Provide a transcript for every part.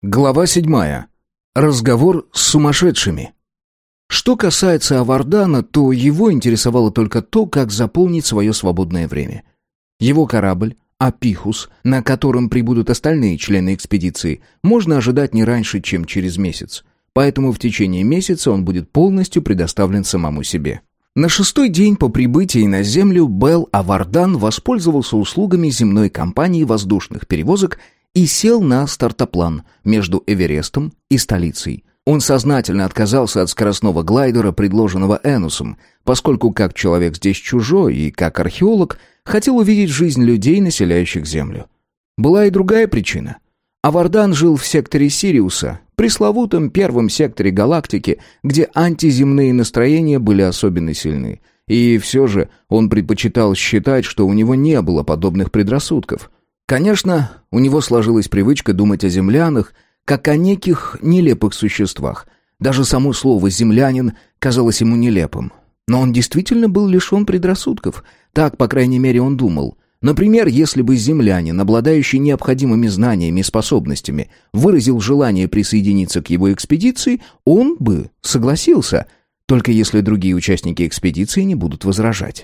Глава 7. Разговор с сумасшедшими. Что касается Авардана, то его интересовало только то, как заполнить свое свободное время. Его корабль, Апихус, на котором прибудут остальные члены экспедиции, можно ожидать не раньше, чем через месяц. Поэтому в течение месяца он будет полностью предоставлен самому себе. На 6-й день по прибытии на Землю Бел Авардан воспользовался услугами земной компании воздушных перевозок и сел на стартоплан между Эверестом и столицей. Он сознательно отказался от скоростного глайдера, предложенного Энусом, поскольку как человек здесь чужой и как археолог хотел увидеть жизнь людей, населяющих Землю. Была и другая причина. Авардан жил в секторе Сириуса, пресловутом первом секторе галактики, где антиземные настроения были особенно сильны. И все же он предпочитал считать, что у него не было подобных предрассудков. Конечно, у него сложилась привычка думать о землянах, как о неких нелепых существах. Даже само слово «землянин» казалось ему нелепым. Но он действительно был лишен предрассудков. Так, по крайней мере, он думал. Например, если бы землянин, обладающий необходимыми знаниями и способностями, выразил желание присоединиться к его экспедиции, он бы согласился, только если другие участники экспедиции не будут возражать.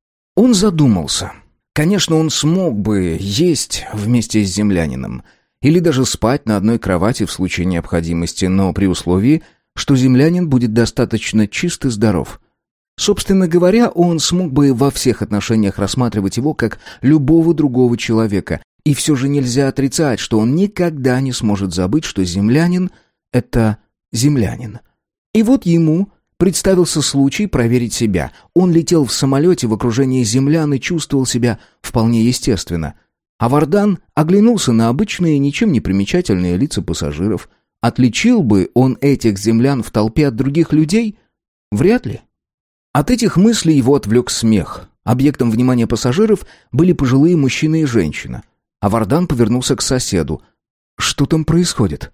Он задумался. Конечно, он смог бы есть вместе с землянином или даже спать на одной кровати в случае необходимости, но при условии, что землянин будет достаточно чист и здоров. Собственно говоря, он смог бы во всех отношениях рассматривать его как любого другого человека, и все же нельзя отрицать, что он никогда не сможет забыть, что землянин — это землянин. И вот ему представился случай проверить себя. Он летел в самолете в окружении землян и чувствовал себя вполне естественно. Авардан оглянулся на обычные, ничем не примечательные лица пассажиров. Отличил бы он этих землян в толпе от других людей? Вряд ли. От этих мыслей его отвлек смех. Объектом внимания пассажиров были пожилые мужчина и женщина. Авардан повернулся к соседу. «Что там происходит?»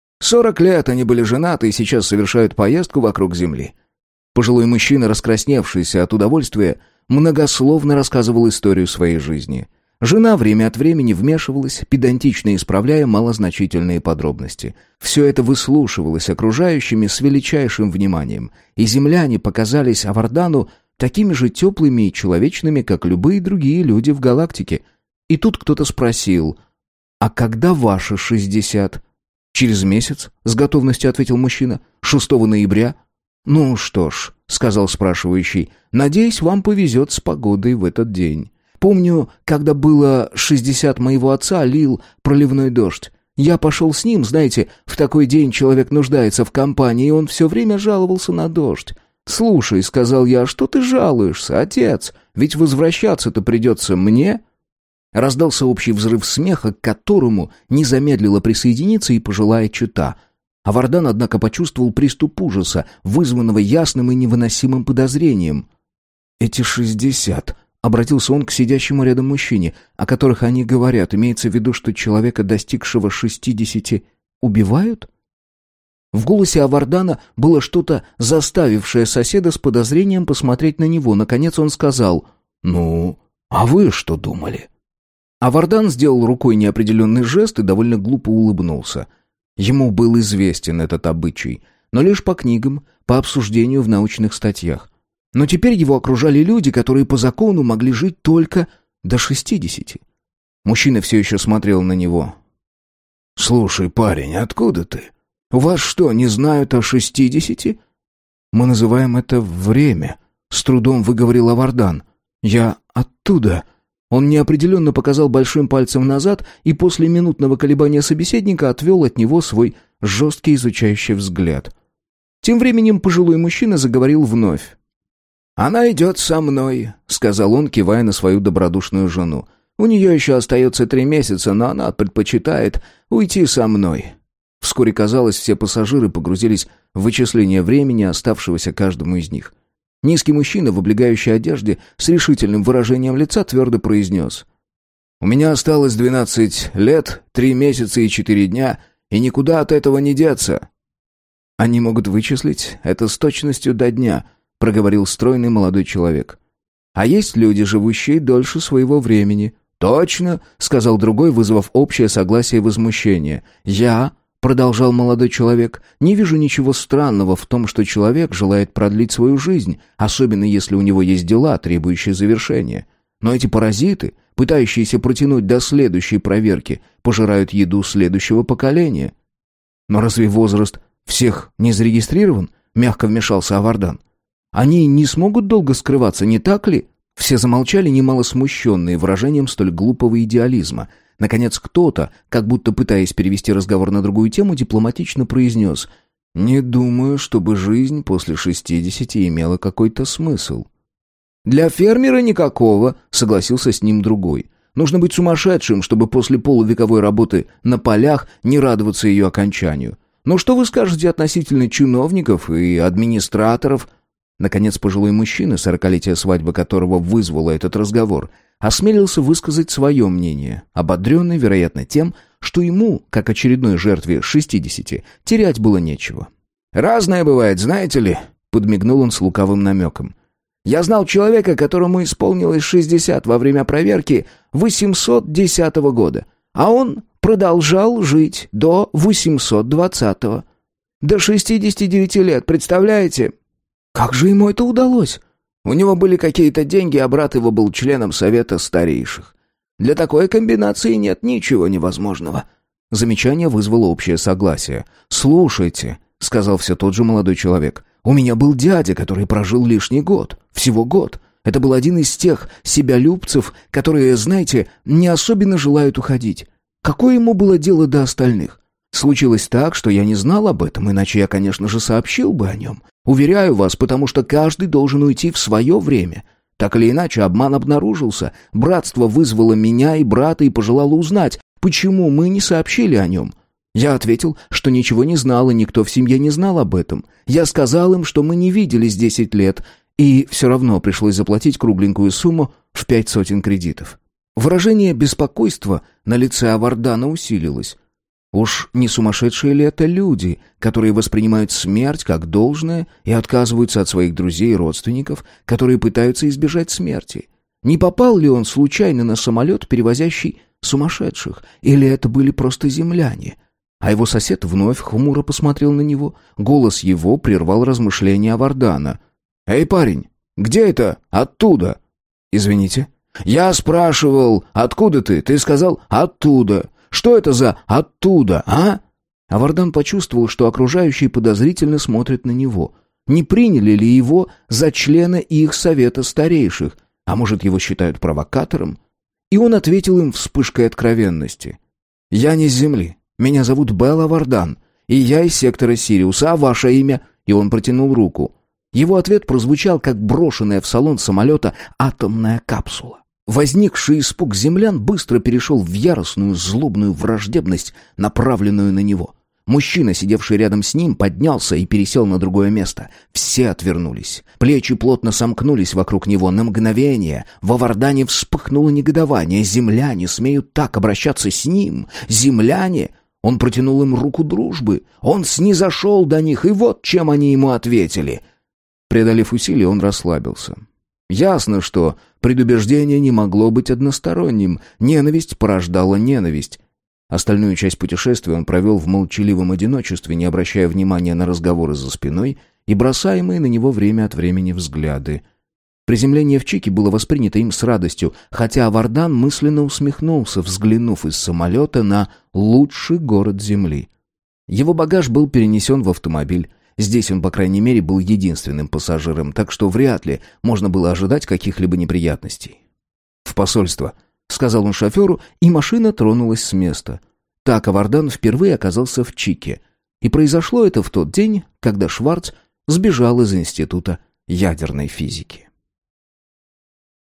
40 лет они были женаты и сейчас совершают поездку вокруг Земли. Пожилой мужчина, раскрасневшийся от удовольствия, многословно рассказывал историю своей жизни. Жена время от времени вмешивалась, педантично исправляя малозначительные подробности. Все это выслушивалось окружающими с величайшим вниманием, и земляне показались Авардану такими же теплыми и человечными, как любые другие люди в галактике. И тут кто-то спросил: «А когда ваши 60?» «Через месяц», — с готовностью ответил мужчина. «6 ноября». «Ну что ж», — сказал спрашивающий, — «надеюсь, вам повезет с погодой в этот день. Помню, когда было 60 моего отца, лил проливной дождь. Я пошел с ним, знаете, в такой день человек нуждается в компании, и он все время жаловался на дождь. «Слушай», — сказал я, — «что ты жалуешься, отец? Ведь возвращаться-то придется мне». Раздался общий взрыв смеха, к которому не замедлила присоединиться и пожилая чета. Авардан, однако, почувствовал приступ ужаса, вызванного ясным и невыносимым подозрением. «Эти 60», — обратился он к сидящему рядом мужчине, о которых они говорят, имеется в виду, что человека, достигшего 60, убивают? В голосе Авардана было что-то, заставившее соседа с подозрением посмотреть на него. Наконец он сказал: «Ну, а вы что думали?» Авардан сделал рукой неопределенный жест и довольно глупо улыбнулся. Ему был известен этот обычай, но лишь по книгам, по обсуждению в научных статьях. Но теперь его окружали люди, которые по закону могли жить только до 60. Мужчина все еще смотрел на него. «Слушай, парень, откуда ты? У вас что, не знают о 60?» «Мы называем это время», — с трудом выговорил Авардан. «Я оттуда». Он неопределенно показал большим пальцем назад и после минутного колебания собеседника отвел от него свой жесткий изучающий взгляд. Тем временем пожилой мужчина заговорил вновь. «Она идет со мной», — сказал он, кивая на свою добродушную жену. «У нее еще остается 3 месяца, но она предпочитает уйти со мной». Вскоре, казалось, все пассажиры погрузились в вычисление времени, оставшегося каждому из них. Низкий мужчина в облегающей одежде с решительным выражением лица твердо произнес: «У меня осталось 12 лет, 3 месяца и 4 дня, и никуда от этого не деться». «Они могут вычислить это с точностью до дня», — проговорил стройный молодой человек. «А есть люди, живущие дольше своего времени». «Точно», — сказал другой, вызвав общее согласие и возмущение. «Я продолжал молодой человек. «Не вижу ничего странного в том, что человек желает продлить свою жизнь, особенно если у него есть дела, требующие завершения. Но эти паразиты, пытающиеся протянуть до следующей проверки, пожирают еду следующего поколения». «Но разве возраст всех не зарегистрирован?» — мягко вмешался Авардан. «Они не смогут долго скрываться, не так ли?» Все замолчали, немало смущенные выражением столь глупого идеализма. Наконец кто-то, как будто пытаясь перевести разговор на другую тему, дипломатично произнес: «Не думаю, чтобы жизнь после 60 имела какой-то смысл». «Для фермера никакого», — согласился с ним другой. «Нужно быть сумасшедшим, чтобы после полувековой работы на полях не радоваться ее окончанию. Но что вы скажете относительно чиновников и администраторов?» Наконец пожилой мужчина, 40-летие свадьбы которого вызвало этот разговор, осмелился высказать свое мнение, ободренный, вероятно, тем, что ему, как очередной жертве 60, терять было нечего. «Разное бывает, знаете ли», — подмигнул он с лукавым намеком. «Я знал человека, которому исполнилось 60 во время проверки 810 года, а он продолжал жить до 820. До 69 лет, представляете?» «Как же ему это удалось?» «У него были какие-то деньги, а брат его был членом совета старейших. Для такой комбинации нет ничего невозможного». Замечание вызвало общее согласие. «Слушайте», — сказал все тот же молодой человек, «у меня был дядя, который прожил лишний год. Всего год. Это был один из тех себялюбцев, которые, знаете, не особенно желают уходить. Какое ему было дело до остальных? Случилось так, что я не знал об этом, иначе я, конечно же, сообщил бы о нем. Уверяю вас, потому что каждый должен уйти в свое время. Так или иначе, обман обнаружился. Братство вызвало меня и брата и пожелало узнать, почему мы не сообщили о нем. Я ответил, что ничего не знал, и никто в семье не знал об этом. Я сказал им, что мы не виделись 10 лет, и все равно пришлось заплатить кругленькую сумму в 500 кредитов. Выражение беспокойства на лице Авардана усилилось. Уж не сумасшедшие ли это люди, которые воспринимают смерть как должное и отказываются от своих друзей и родственников, которые пытаются избежать смерти? Не попал ли он случайно на самолет, перевозящий сумасшедших, или это были просто земляне? А его сосед вновь хмуро посмотрел на него. Голос его прервал размышления Авардана. «Эй, парень, где это? Оттуда?» «Извините». «Я спрашивал, откуда ты? Ты сказал «оттуда». Что это за «оттуда», а?» Авардан почувствовал, что окружающие подозрительно смотрят на него. Не приняли ли его за члена их совета старейших? А может, его считают провокатором? И он ответил им вспышкой откровенности. «Я не с земли. Меня зовут Белл Авардан, и я из сектора Сириуса, а ваше имя?» И он протянул руку. Его ответ прозвучал, как брошенная в салон самолета атомная капсула. Возникший испуг землян быстро перешел в яростную, злобную враждебность, направленную на него. Мужчина, сидевший рядом с ним, поднялся и пересел на другое место. Все отвернулись. Плечи плотно сомкнулись вокруг него. На мгновение в Авардане вспыхнуло негодование. Земляне смеют так обращаться с ним. Земляне! Он протянул им руку дружбы. Он снизошел до них, и вот чем они ему ответили. Преодолев усилия, он расслабился. Ясно, что предубеждение не могло быть односторонним. Ненависть порождала ненависть. Остальную часть путешествия он провел в молчаливом одиночестве, не обращая внимания на разговоры за спиной и бросаемые на него время от времени взгляды. Приземление в Чике было воспринято им с радостью, хотя Авардан мысленно усмехнулся, взглянув из самолета на лучший город Земли. Его багаж был перенесен в автомобиль. Здесь он, по крайней мере, был единственным пассажиром, так что вряд ли можно было ожидать каких-либо неприятностей. «В посольство», — сказал он шоферу, и машина тронулась с места. Так Авардан впервые оказался в Чике. И произошло это в тот день, когда Шварц сбежал из Института ядерной физики.